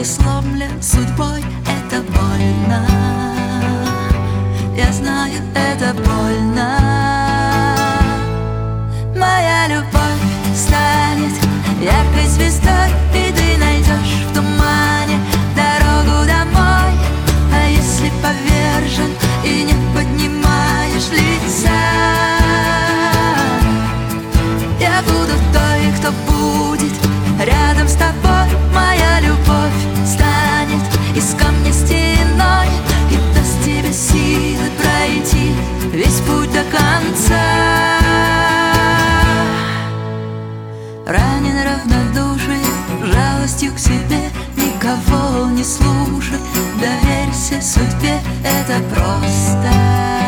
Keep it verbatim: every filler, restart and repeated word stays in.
и сломлен судьбой. Это больно, я знаю, это больно. Моя любовь станет яркой звездой, и ты найдешь в тумане дорогу домой. А если повержен и не поднимаешь лица, я буду той, кто будет рядом с тобой. Моя любовь станет из камня стеной и даст тебе силы пройти весь путь до конца. Ранен равнодушием, жалостью к себе, никого не слушай, доверься судьбе, это просто.